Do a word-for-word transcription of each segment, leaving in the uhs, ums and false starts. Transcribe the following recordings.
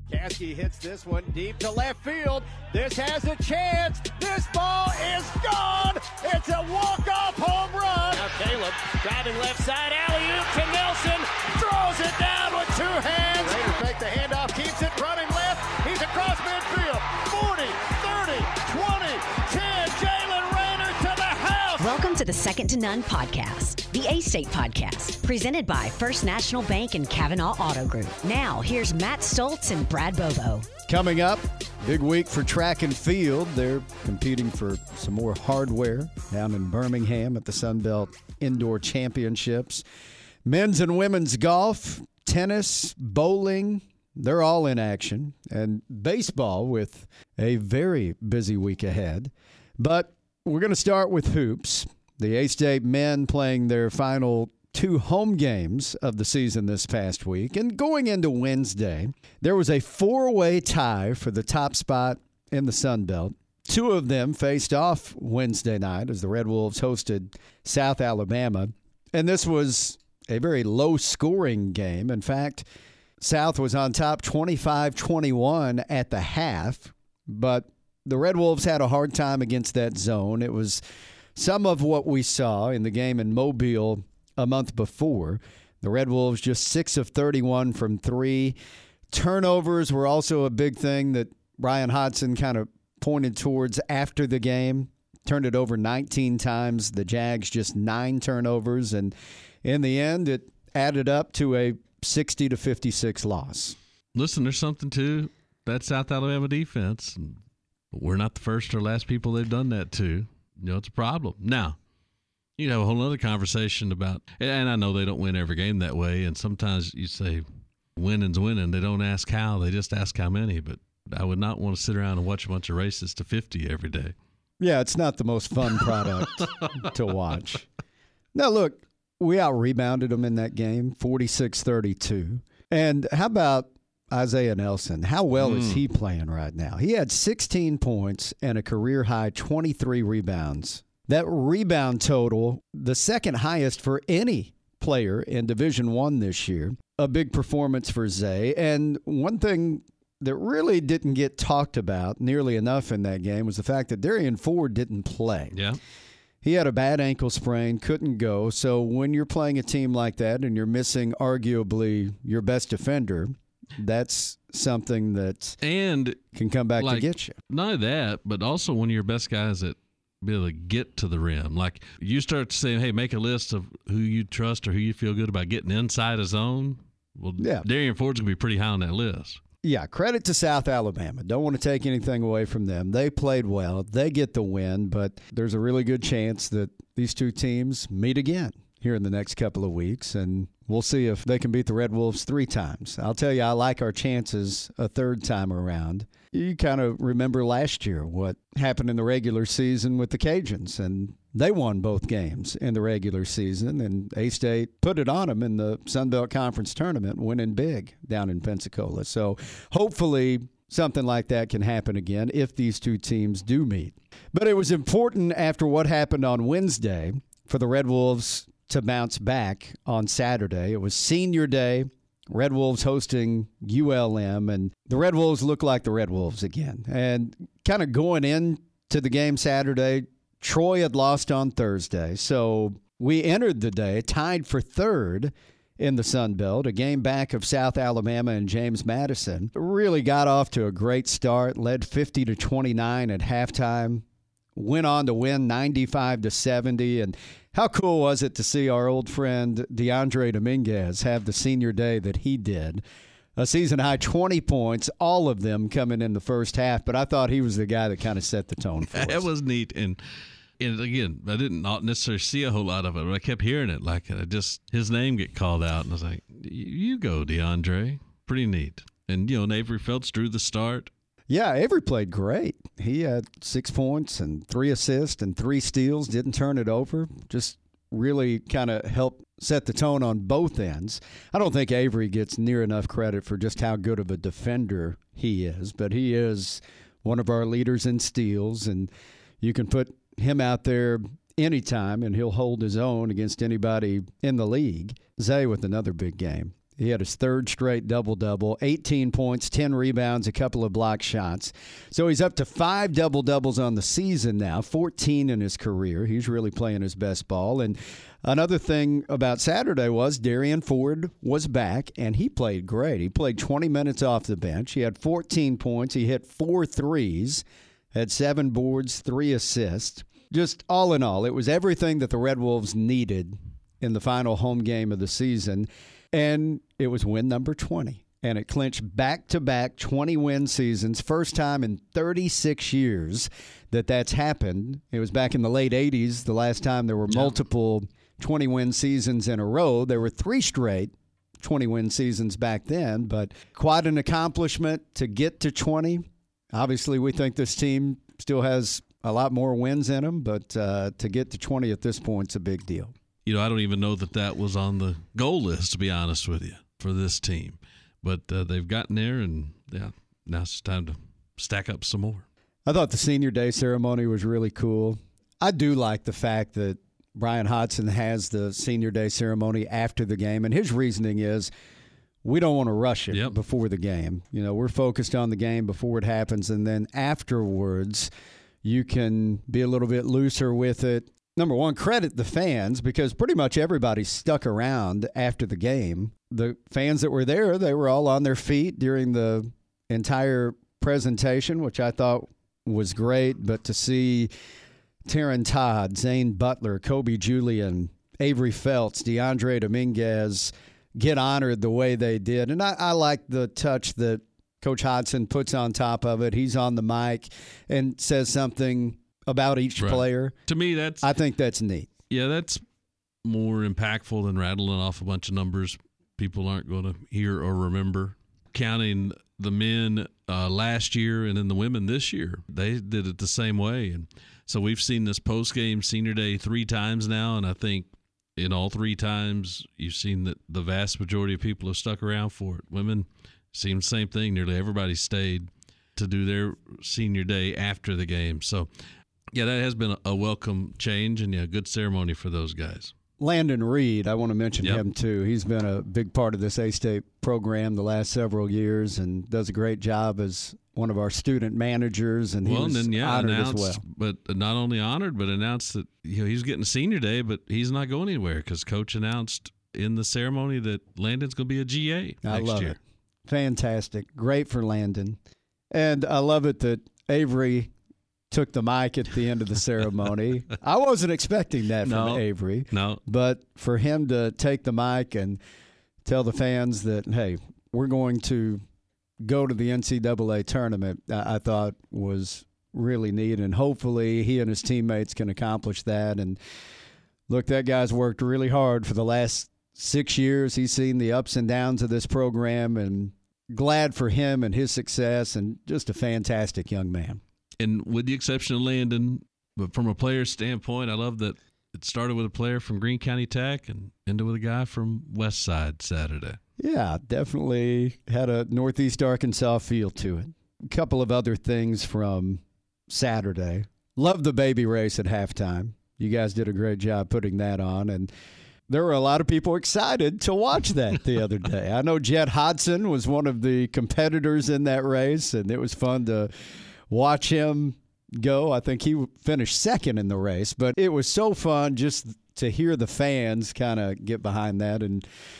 Caskey hits this one deep to left field. This has a chance. This ball is gone. It's a walk-off home run. Now Caleb driving left side, alley-oop to Nelson. Throws it down with two hands. Raiders fake the handoff, keeps it running left. He's across midfield. forty, thirty, twenty, ten. Jalen Raynor to the house. Welcome to the Second to None podcast, the A-State podcast, presented by First National Bank and Kavanaugh Auto Group. Now, here's Matt Stoltz and Brad Bobo. Coming up, big week for track and field. They're competing for some more hardware down in Birmingham at the Sunbelt Indoor Championships. Men's and women's golf, tennis, bowling, they're all in action. And baseball with a very busy week ahead. But we're going to start with hoops. The A-State men playing their final two home games of the season this past week. And going into Wednesday, there was a four-way tie for the top spot in the Sun Belt. Two of them faced off Wednesday night as the Red Wolves hosted South Alabama. And this was a very low-scoring game. In fact, South was on top twenty-five twenty-one at the half, but the Red Wolves had a hard time against that zone. It was some of what we saw in the game in Mobile a month before. The Red Wolves just six of thirty-one from three. Turnovers were also a big thing that Brian Hodson kind of pointed towards after the game. Turned it over nineteen times. The Jags just nine turnovers. And in the end, it added up to a sixty to fifty-six loss. Listen, there's something to that South Alabama defense. We're not the first or last people they've done that to. You know, it's a problem. Now, you have a whole other conversation about, and I know they don't win every game that way, and sometimes you say winning's winning. They don't ask how, they just ask how many. But I would not want to sit around and watch a bunch of races to fifty every day. Yeah, it's not the most fun product to watch. Now, look, we out-rebounded them in that game, forty-six thirty-two. And how about Isaiah Nelson? How well mm. is he playing right now? He had sixteen points and a career-high twenty-three rebounds. That rebound total, the second highest for any player in Division One this year. A big performance for Zay. And one thing that really didn't get talked about nearly enough in that game was the fact that Darian Ford didn't play. Yeah. He had a bad ankle sprain, couldn't go. So when you're playing a team like that and you're missing arguably your best defender, that's something that and can come back like, to get you. Not only that, but also one of your best guys that be able to get to the rim. Like you start saying, hey, make a list of who you trust or who you feel good about getting inside a zone. Well, yeah. Darian Ford's going to be pretty high on that list. Yeah, credit to South Alabama. Don't want to take anything away from them. They played well. They get the win, but there's a really good chance that these two teams meet again here in the next couple of weeks, and we'll see if they can beat the Red Wolves three times. I'll tell you, I like our chances a third time around. You kind of remember last year what happened in the regular season with the Cajuns, and they won both games in the regular season, and A-State put it on them in the Sun Belt Conference tournament, winning big down in Pensacola. So hopefully something like that can happen again if these two teams do meet. But it was important after what happened on Wednesday for the Red Wolves to bounce back on Saturday. It was senior day. Red Wolves hosting U L M, and the Red Wolves look like the Red Wolves again. And kind of going into the game Saturday, Troy had lost on Thursday, so we entered the day tied for third in the Sun Belt, a game back of South Alabama and James Madison. Really got off to a great start, led fifty to twenty-nine at halftime, went on to win ninety-five to seventy, and how cool was it to see our old friend DeAndre Dominguez have the senior day that he did? A season-high twenty points, all of them coming in the first half, but I thought he was the guy that kind of set the tone for us. That was neat, and, and again, I didn't necessarily see a whole lot of it, but I kept hearing it, like I just his name get called out, and I was like, you go, DeAndre. Pretty neat. And, you know, and Avery Phelps drew the start. Yeah, Avery played great. He had six points and three assists and three steals, didn't turn it over, just really kind of helped set the tone on both ends. I don't think Avery gets near enough credit for just how good of a defender he is, but he is one of our leaders in steals, and you can put him out there anytime, and he'll hold his own against anybody in the league. Zay with another big game. He had his third straight double-double, eighteen points, ten rebounds, a couple of block shots. So he's up to five double-doubles on the season now, fourteen in his career. He's really playing his best ball. And another thing about Saturday was Darian Ford was back, and he played great. He played twenty minutes off the bench. He had fourteen points. He hit four threes, had seven boards, three assists. Just all in all, it was everything that the Red Wolves needed in the final home game of the season. And it was win number twenty. And it clinched back-to-back twenty-win seasons. First time in thirty-six years that that's happened. It was back in the late eighties, the last time there were multiple twenty-win seasons in a row. There were three straight twenty-win seasons back then, but quite an accomplishment to get to twenty. Obviously, we think this team still has a lot more wins in them, but uh, to get to twenty at this point is a big deal. You know, I don't even know that that was on the goal list, to be honest with you, for this team. But uh, they've gotten there, and yeah, now it's time to stack up some more. I thought the senior day ceremony was really cool. I do like the fact that Brian Hodgson has the senior day ceremony after the game, and his reasoning is we don't want to rush it yep. before the game. You know, we're focused on the game before it happens, and then afterwards you can be a little bit looser with it. Number one, credit the fans, because pretty much everybody stuck around after the game. The fans that were there, they were all on their feet during the entire presentation, which I thought was great. But to see Taryn Todd, Zane Butler, Kobe Julian, Avery Felts, DeAndre Dominguez get honored the way they did. And I, I like the touch that Coach Hodgson puts on top of it. He's on the mic and says something about each right. player. To me, that's I think that's neat. Yeah, that's more impactful than rattling off a bunch of numbers people aren't going to hear or remember. Counting the men uh, last year and then the women this year, they did it the same way. And so we've seen this post-game senior day three times now, and I think in all three times you've seen that the vast majority of people have stuck around for it. Women, seems the same thing. Nearly everybody stayed to do their senior day after the game. So yeah, that has been a welcome change, and yeah, good ceremony for those guys. Landon Reed, I want to mention yep. him too. He's been a big part of this A-State program the last several years and does a great job as one of our student managers, and he well, was and then, yeah, honored announced, as well. But not only honored, but announced that you know, he's getting senior day, but he's not going anywhere because Coach announced in the ceremony that Landon's going to be a G A next I love year. it. Fantastic. Great for Landon. And I love it that Avery took the mic at the end of the ceremony. I wasn't expecting that from no, Avery. No. But for him to take the mic and tell the fans that, hey, we're going to go to the N C double A tournament, I, I thought was really neat. And hopefully he and his teammates can accomplish that. And look, that guy's worked really hard for the last six years. He's seen the ups and downs of this program, and glad for him and his success, and just a fantastic young man. And with the exception of Landon, but from a player standpoint, I love that it started with a player from Greene County Tech and ended with a guy from West Side Saturday. Yeah, definitely had a Northeast Arkansas feel to it. A couple of other things from Saturday. Loved the baby race at halftime. You guys did a great job putting that on, and there were a lot of people excited to watch that the other day. I know Jet Hodgson was one of the competitors in that race, and it was fun to watch him go. I think he finished second in the race, but it was so fun just to hear the fans kind of get behind that. And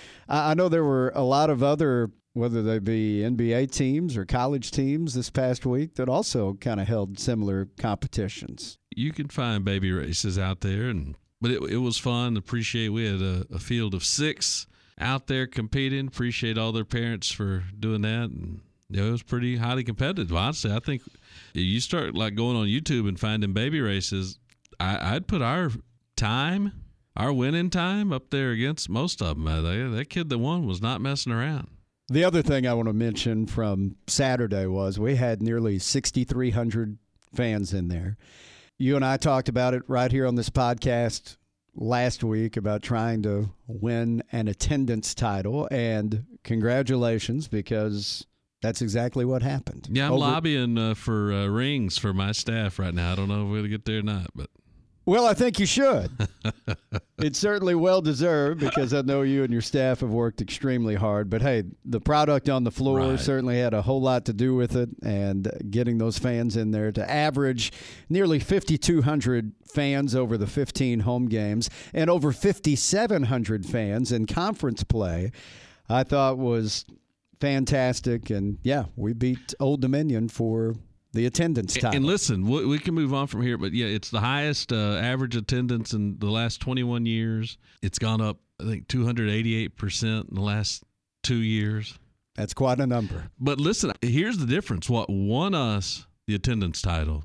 I know there were a lot of other, whether they be N B A teams or college teams this past week, that also kind of held similar competitions. You can find baby races out there, and but it, it was fun. Appreciate we had a, a field of six out there competing. Appreciate all their parents for doing that, and you know, it was pretty highly competitive. Honestly, I think you start like going on YouTube and finding baby races. I, I'd put our time, our winning time, up there against most of them. Uh, that kid that won was not messing around. The other thing I want to mention from Saturday was we had nearly sixty-three hundred fans in there. You and I talked about it right here on this podcast last week about trying to win an attendance title, and congratulations, because that's exactly what happened. Yeah, I'm Over- lobbying uh, for uh, rings for my staff right now. I don't know if we're going to get there or not, but Well, I think you should. It's certainly well-deserved because I know you and your staff have worked extremely hard. But, hey, the product on the floor Right. certainly had a whole lot to do with it, and getting those fans in there to average nearly fifty-two hundred fans over the fifteen home games and over fifty-seven hundred fans in conference play, I thought was fantastic. And, yeah, we beat Old Dominion for the attendance title. And listen, we, we can move on from here, but yeah, it's the highest uh, average attendance in the last twenty-one years. It's gone up, I think, two hundred eighty-eight percent in the last two years. That's quite a number. But listen, here's the difference. What won us the attendance title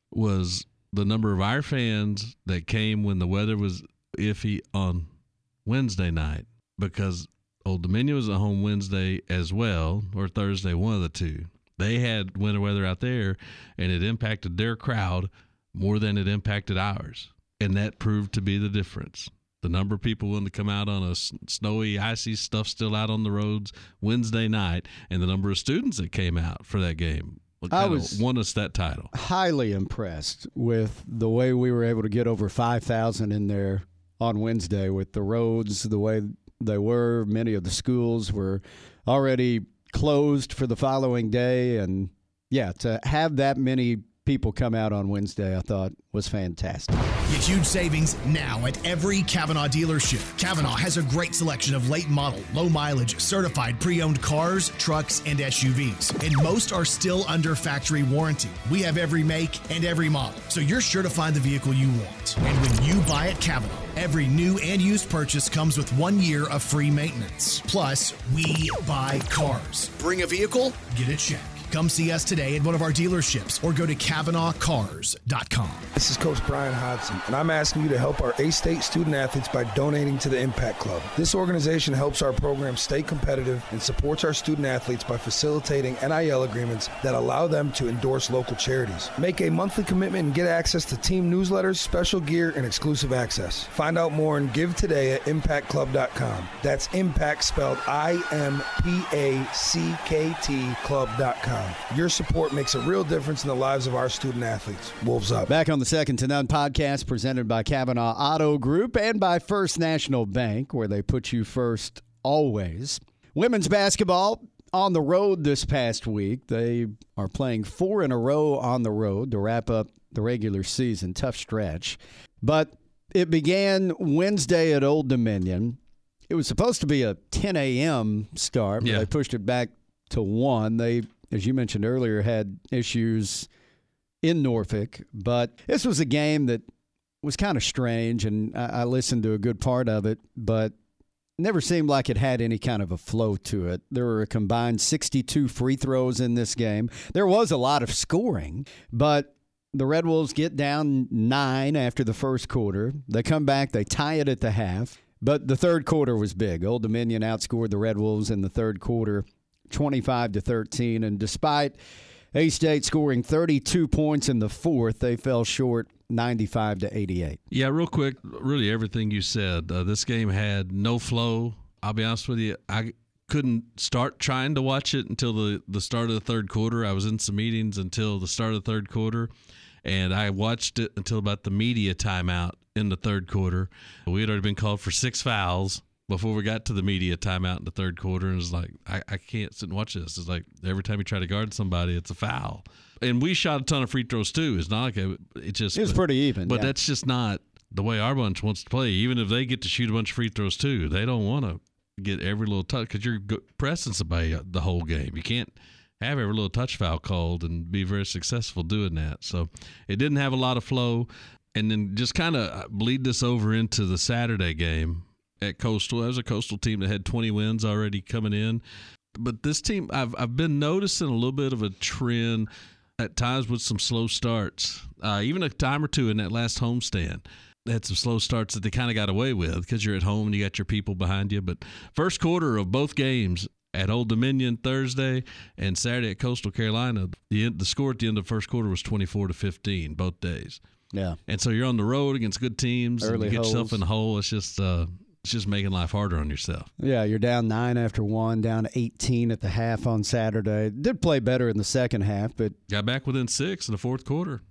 was the number of our fans that came when the weather was iffy on Wednesday night, because Old Dominion was at home Wednesday as well, or Thursday, one of the two. They had winter weather out there, and it impacted their crowd more than it impacted ours. And that proved to be the difference. The number of people willing to come out on a snowy, icy stuff still out on the roads Wednesday night, and the number of students that came out for that game I was won us that title. Highly impressed with the way we were able to get over five thousand in there on Wednesday with the roads the way they were. Many of the schools were already closed for the following day, and yeah, to have that many people come out on Wednesday, I thought was fantastic. Get huge savings now at every Kavanaugh dealership. Kavanaugh has a great selection of late model, low mileage, certified pre-owned cars, trucks, and S U Vs. And most are still under factory warranty. We have every make and every model, so you're sure to find the vehicle you want. And when you buy at Kavanaugh, every new and used purchase comes with one year of free maintenance. Plus, we buy cars. Bring a vehicle, get it checked. Come see us today at one of our dealerships or go to Kavanaugh Cars dot com. This is Coach Brian Hodson, and I'm asking you to help our A-State student athletes by donating to the Impact Club. This organization helps our program stay competitive and supports our student athletes by facilitating N I L agreements that allow them to endorse local charities. Make a monthly commitment and get access to team newsletters, special gear, and exclusive access. Find out more and give today at impact club dot com. That's Impact spelled I M P A C K T club dot com. Your support makes a real difference in the lives of our student athletes. Wolves up. Back on the Second to None podcast, presented by Kavanaugh Auto Group and by First National Bank, where they put you first always. Women's basketball on the road this past week. They are playing four in a row on the road to wrap up the regular season. Tough stretch. But it began Wednesday at Old Dominion. It was supposed to be a ten a.m. start, but Yeah. they pushed it back to one. They, as you mentioned earlier, had issues in Norfolk. But this was a game that was kind of strange, and I, I listened to a good part of it, but never seemed like it had any kind of a flow to it. There were a combined sixty-two free throws in this game. There was a lot of scoring, but the Red Wolves get down nine after the first quarter. They come back, they tie it at the half, but the third quarter was big. Old Dominion outscored the Red Wolves in the third quarter twenty-five to thirteen, and despite A-State scoring thirty-two points in the fourth, they fell short ninety-five to eighty-eight. Yeah, real quick, really everything you said. Uh, this game had no flow. I'll be honest with you, I couldn't start trying to watch it until the, the start of the third quarter. I was in some meetings until the start of the third quarter, and I watched it until about the media timeout in the third quarter. We had already been called for six fouls before we got to the media timeout in the third quarter, and it was like, I, I can't sit and watch this. It's like every time you try to guard somebody, it's a foul. And we shot a ton of free throws too. It's not like a, it just It was but, pretty even. But yeah. that's just not the way our bunch wants to play. Even if they get to shoot a bunch of free throws too, they don't want to get every little touch because you're pressing somebody the whole game. You can't have every little touch foul called and be very successful doing that. So it didn't have a lot of flow. And then just kind of bleed this over into the Saturday game at Coastal. That was a Coastal team that had twenty wins already coming in. But this team, I've I've been noticing a little bit of a trend at times with some slow starts. Uh, even a time or two in that last homestand, they had some slow starts that they kind of got away with because you're at home and you got your people behind you. But first quarter of both games at Old Dominion Thursday and Saturday at Coastal Carolina, the the score at the end of the first quarter was twenty-four to fifteen both days. Yeah. And so you're on the road against good teams. Early and you get yourself holes. in the hole. It's just uh, it's just making life harder on yourself. Yeah, you're down nine after one, down eighteen at the half on Saturday. Did play better in the second half, but Got back within six in the fourth quarter.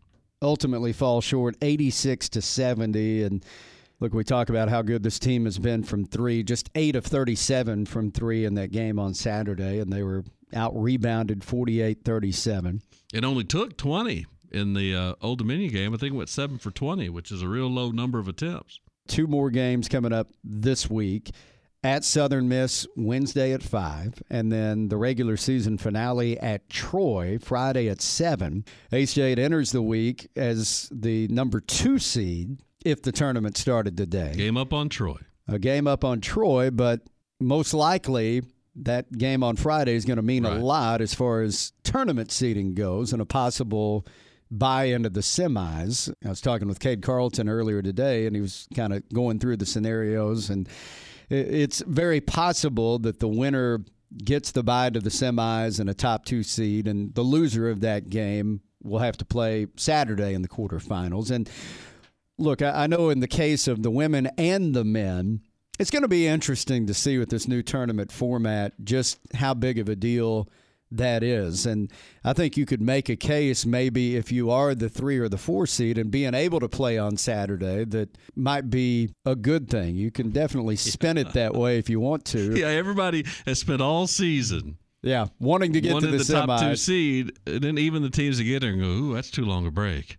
ultimately fall short, eighty-six to seventy. And look, we talk about how good this team has been from three, just eight of thirty-seven from three in that game on Saturday, and they were out-rebounded forty-eight thirty-seven. It only took twenty in the uh, Old Dominion game. I think it went seven for twenty, which is a real low number of attempts. Two more games coming up this week. At Southern Miss, Wednesday at five, and then the regular season finale at Troy, Friday at seven. A-State enters the week as the number two seed if the tournament started today. Game up on Troy. A game up on Troy, but most likely that game on Friday is going to mean right. a lot as far as tournament seeding goes and a possible buy into the semis. I was talking with Cade Carlton earlier today, and he was kind of going through the scenarios, and it's very possible that the winner gets the bye to the semis and a top two seed, and the loser of that game will have to play Saturday in the quarterfinals. And look, I know in the case of the women and the men, it's going to be interesting to see with this new tournament format just how big of a deal that is. And I think you could make a case maybe if you are the three or the four seed and being able to play on Saturday, that might be a good thing. You can definitely spin it that way if you want to. Yeah, everybody has spent all season yeah, wanting to get to the, the semis. top two seed, and then even the teams that get there and go, ooh, that's too long a break.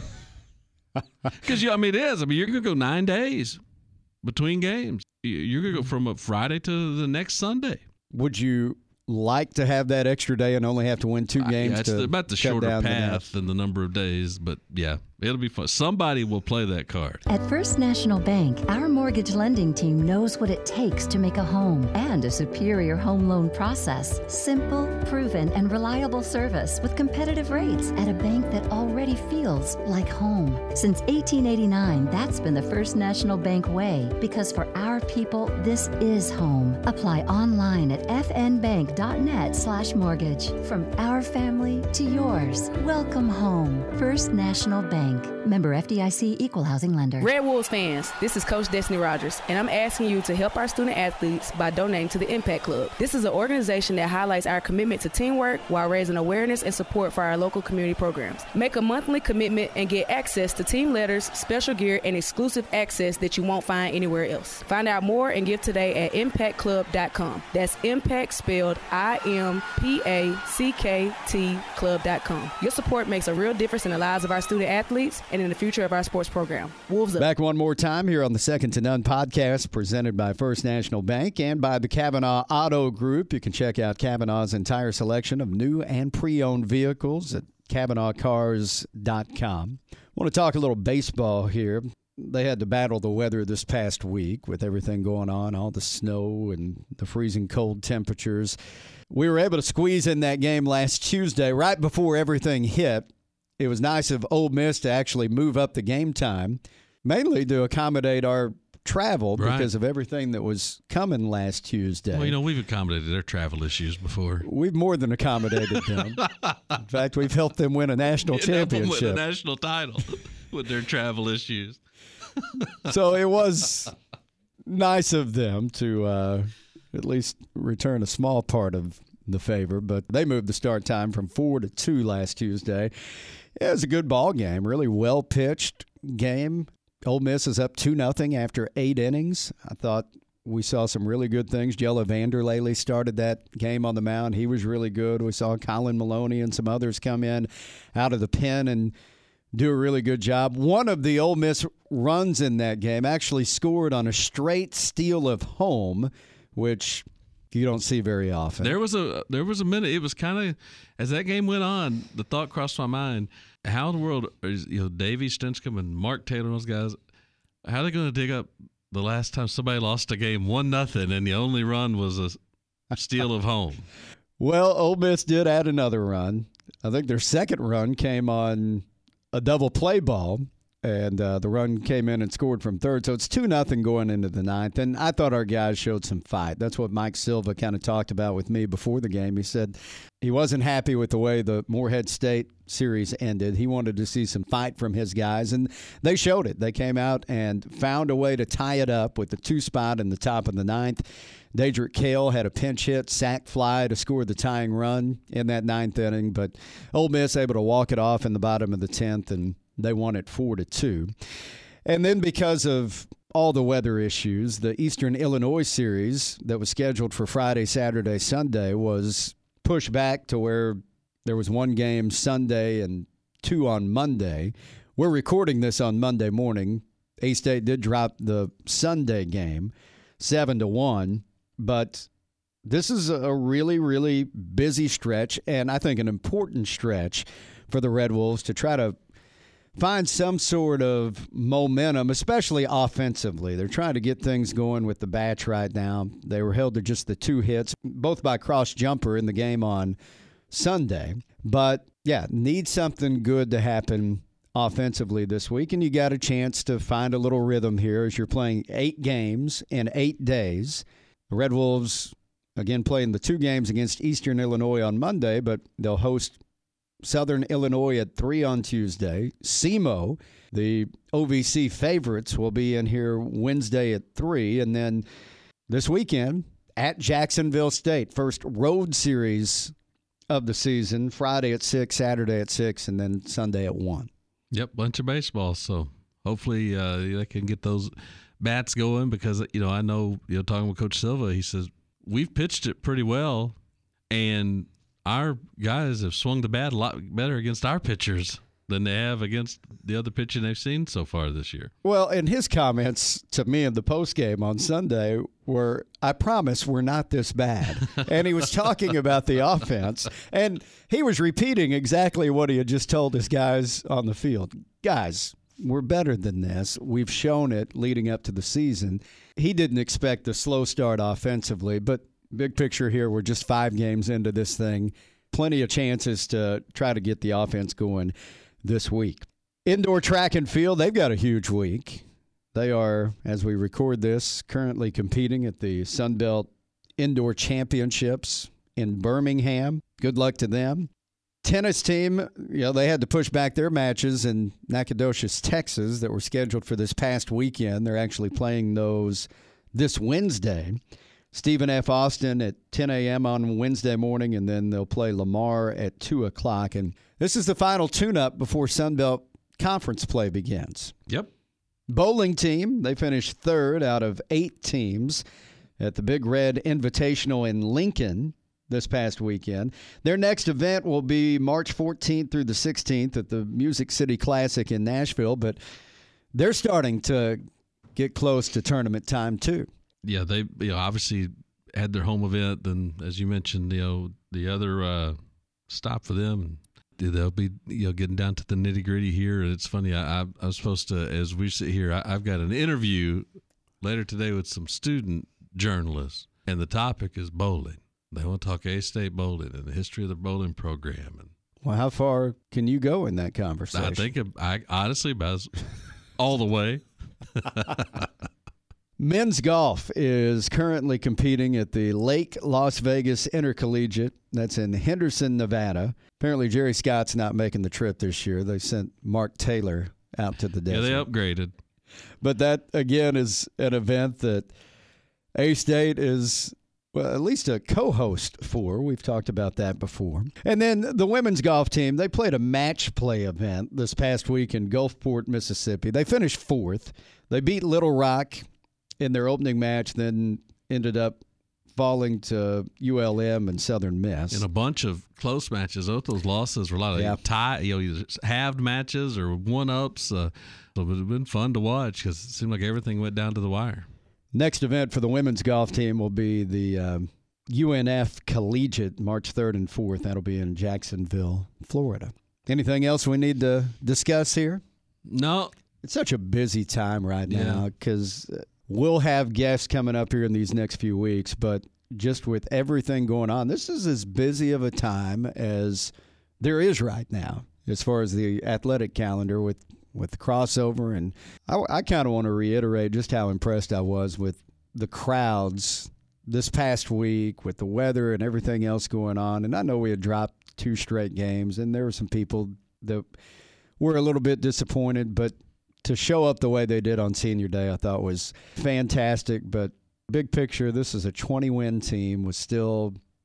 Because, I mean, it is. I mean, you're going to go nine days between games. You're going to go from a Friday to the next Sunday. Would you like to have that extra day and only have to win two games? Uh, yeah, it's to about the shorter path than the number of days, but yeah, it'll be fun. Somebody will play that card. At First National Bank, our mortgage lending team knows what it takes to make a home and a superior home loan process. Simple, proven, and reliable service with competitive rates at a bank that already feels like home. Since eighteen eighty-nine, that's been the First National Bank way, because for our people, this is home. Apply online at fnbank.net slash mortgage. From our family to yours, welcome home. First National Bank. Member F D I C, Equal Housing Lender. Red Wolves fans, this is Coach Destiny Rogers, and I'm asking you to help our student athletes by donating to the Impact Club. This is an organization that highlights our commitment to teamwork while raising awareness and support for our local community programs. Make a monthly commitment and get access to team letters, special gear, and exclusive access that you won't find anywhere else. Find out more and give today at impact club dot com. That's Impact spelled I M P A C K T club dot com. Your support makes a real difference in the lives of our student athletes and in the future of our sports program. Wolves up. Back one more time here on the Second to None podcast, presented by First National Bank and by the Kavanaugh Auto Group. You can check out Kavanaugh's entire selection of new and pre-owned vehicles at Kavanaugh Cars dot com. I want to talk a little baseball here. They had to battle the weather this past week with everything going on, all the snow and the freezing cold temperatures. We were able to squeeze in that game last Tuesday right before everything hit. It was nice of Ole Miss to actually move up the game time, mainly to accommodate our travel right. because of everything that was coming last Tuesday. Well, you know, we've accommodated their travel issues before. We've more than accommodated them. In fact, we've helped them win a national you championship. Win a national title with their travel issues. So it was nice of them to uh, at least return a small part of the favor, but they moved the start time from four to two last Tuesday. It was a good ball game, really well pitched game. Ole Miss is up two nothing after eight innings. I thought we saw some really good things. Jella Vanderlei started that game on the mound. He was really good. We saw Colin Maloney and some others come in out of the pen and do a really good job. One of the Ole Miss runs in that game actually scored on a straight steal of home, which you don't see very often. There was a there was a minute. It was kind of, as that game went on, the thought crossed my mind: how in the world is, you know, Davey Stinchcomb and Mark Taylor and those guys, how are they going to dig up the last time somebody lost a game one nothing and the only run was a steal of home? Well, Ole Miss did add another run. I think their second run came on a double play ball, and uh, the run came in and scored from third. So it's two nothing going into the ninth, and I thought our guys showed some fight. That's what Mike Silva kind of talked about with me before the game. He said he wasn't happy with the way the Morehead State series ended. He wanted to see some fight from his guys, and they showed it. They came out and found a way to tie it up with the two spot in the top of the ninth. Daedric Kale had a pinch hit, sac fly to score the tying run in that ninth inning, but Ole Miss able to walk it off in the bottom of the tenth and They won it four to two. And then because of all the weather issues, the Eastern Illinois series that was scheduled for Friday, Saturday, Sunday was pushed back to where there was one game Sunday and two on Monday. We're recording this on Monday morning. A-State did drop the Sunday game seven to one, but this is a really, really busy stretch, and I think an important stretch for the Red Wolves to try to find some sort of momentum, especially offensively. They're trying to get things going with the bats right now. They were held to just the two hits, both by Cross Jumper in the game on Sunday. But, yeah, need something good to happen offensively this week, and you got a chance to find a little rhythm here as you're playing eight games in eight days. The Red Wolves, again, playing the two games against Eastern Illinois on Monday, but they'll host Southern Illinois at three on Tuesday. S E M O, the O V C favorites, will be in here Wednesday at three. And then this weekend at Jacksonville State, first road series of the season, Friday at six, Saturday at six, and then Sunday at one. Yep, bunch of baseball. So hopefully uh, they can get those bats going because, you know, I know, you know, talking with Coach Silva, he says, we've pitched it pretty well, and our guys have swung the bat a lot better against our pitchers than they have against the other pitching they've seen so far this year. Well, and his comments to me in the postgame on Sunday were, I promise we're not this bad. And he was talking about the offense, and he was repeating exactly what he had just told his guys on the field. Guys, we're better than this. We've shown it leading up to the season. He didn't expect the slow start offensively, but big picture here, we're just five games into this thing. Plenty of chances to try to get the offense going this week. Indoor track and field, they've got a huge week. They are, as we record this, currently competing at the Sun Belt Indoor Championships in Birmingham. Good luck to them. Tennis team, you know, they had to push back their matches in Nacogdoches, Texas, that were scheduled for this past weekend. They're actually playing those this Wednesday. Stephen F. Austin at ten a.m. on Wednesday morning, and then they'll play Lamar at two o'clock. And this is the final tune-up before Sunbelt Conference play begins. Yep. Bowling team, they finished third out of eight teams at the Big Red Invitational in Lincoln this past weekend. Their next event will be March fourteenth through the sixteenth at the Music City Classic in Nashville, but they're starting to get close to tournament time too. Yeah, they you know obviously had their home event. Then, as you mentioned, you know the other uh, stop for them, they'll be you know getting down to the nitty gritty here. And it's funny, I, I I was supposed to, as we sit here, I, I've got an interview later today with some student journalists, and the topic is bowling. They want to talk A-State bowling and the history of the bowling program. And well, how far can you go in that conversation? I think I honestly about all the way. Men's golf is currently competing at the Lake Las Vegas Intercollegiate. That's in Henderson, Nevada. Apparently, Jerry Scott's not making the trip this year. They sent Mark Taylor out to the desert. Yeah, they upgraded. But that, again, is an event that A-State is, well, at least a co-host for. We've talked about that before. And then the women's golf team, they played a match play event this past week in Gulfport, Mississippi. They finished fourth. They beat Little Rock in their opening match, then ended up falling to U L M and Southern Miss. In a bunch of close matches, both those losses were a lot of yeah. tie, you know, either halved matches or one-ups. Uh, so it would have been fun to watch because it seemed like everything went down to the wire. Next event for the women's golf team will be the um, U N F Collegiate, March third and fourth. That'll be in Jacksonville, Florida. Anything else we need to discuss here? No. It's such a busy time right Yeah. now because – we'll have guests coming up here in these next few weeks, but just with everything going on, this is as busy of a time as there is right now as far as the athletic calendar with, with the crossover. And I, I kind of want to reiterate just how impressed I was with the crowds this past week with the weather and everything else going on. And I know we had dropped two straight games, and there were some people that were a little bit disappointed, but to show up the way they did on Senior Day, I thought was fantastic. But big picture, this is a twenty-win team with still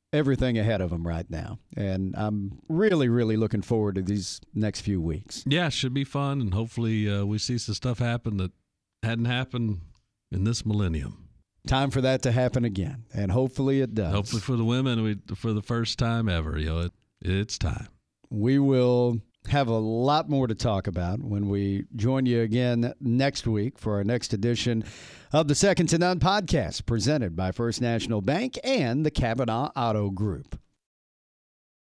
everything ahead of them right now. And I'm really, really looking forward to these next few weeks. Yeah, it should be fun, and hopefully uh, we see some stuff happen that hadn't happened in this millennium. Time for that to happen again, and hopefully it does. Hopefully for the women, we, for the first time ever, you know, it, it's time. We will have a lot more to talk about when we join you again next week for our next edition of the Second to None podcast, presented by First National Bank and the Kavanaugh Auto Group.